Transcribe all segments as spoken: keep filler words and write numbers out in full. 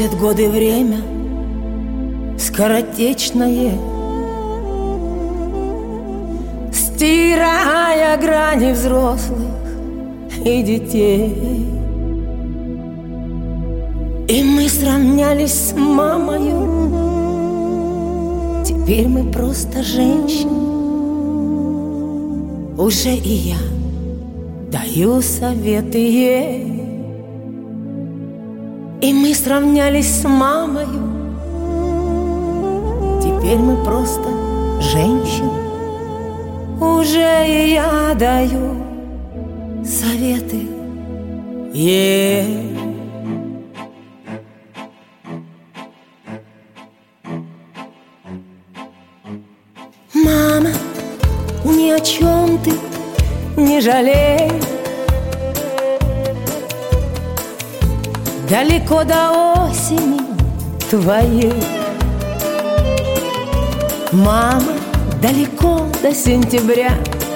Проносят годы время скоротечное, стирая грани взрослых и детей. И мы сравнялись с мамою, теперь мы просто женщины. Уже и я даю советы ей. И мы сравнялись с мамою, теперь мы просто женщины. Уже и я даю советы ей. Мама, ни о чем ты не жалей. Далеко до осени твоей. Мама, далеко до сентября.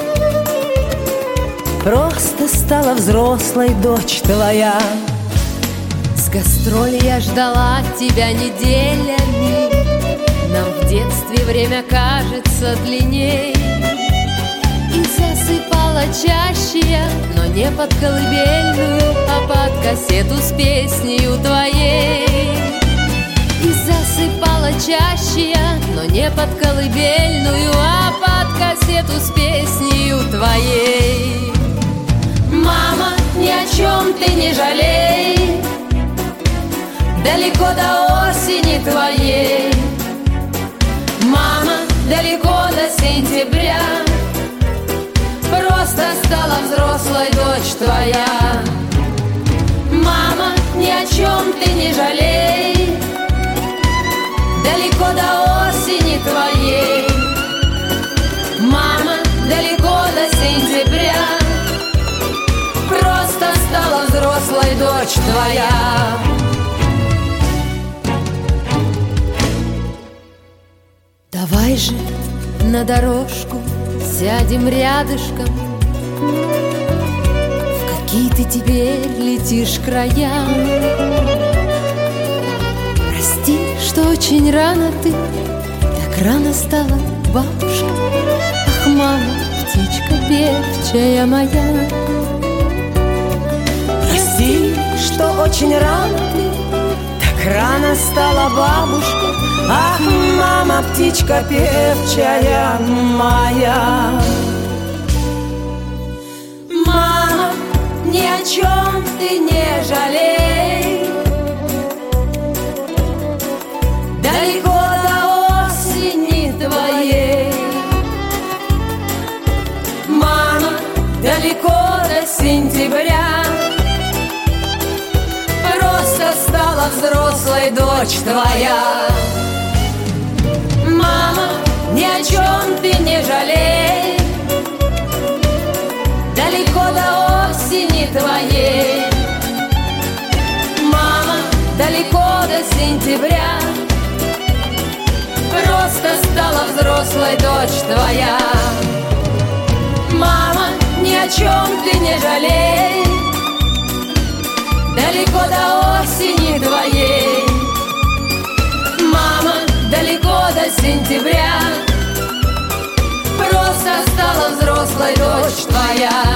Просто стала взрослой дочь твоя. С гастроли я ждала тебя неделями. Нам в детстве время кажется длинней. И засыпала чаще я, но не под колыбельную, а под кассету с песнею твоей. И засыпала чаще я, но не под колыбельную, а под кассету с песнею твоей. Мама, ни о чем ты не жалей. Далеко до осени твоей. Мама, далеко до сентября. Просто стала взрослой дочь твоя. Мама, ни о чем ты не жалей. Далеко до осени твоей. Мама, далеко до сентября. Просто стала взрослой дочь твоя. Давай же на дорожку сядем рядышком. В какие ты теперь летишь края. Прости, что очень рано ты так рано стала бабушка. Ах, мама, птичка певчая моя. Прости, что очень рано ты так рано стала бабушка. Ах, мама, птичка певчая моя. Мама, ни о чем ты не жалей. Далеко до осени твоей. Мама, далеко до сентября. Просто стала взрослой дочь твоя. Мама, ни о чем ты не жалей. Далеко до осени твоей. Мама, далеко до сентября. Просто стала взрослой дочь твоя. Мама, ни о чем ты не жалей. Далеко до осени твоей. Мама, далеко до сентября. Просто стала взрослой дочь твоя.